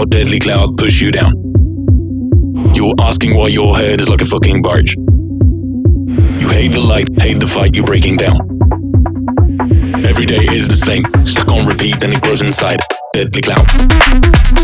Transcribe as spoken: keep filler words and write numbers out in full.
how Deadly Cloud push you down. You're asking why your head is like a fucking barge. You hate the light, hate the fight, you're breaking down. Every day is the same, stuck on repeat and it grows inside. Deadly Cloud.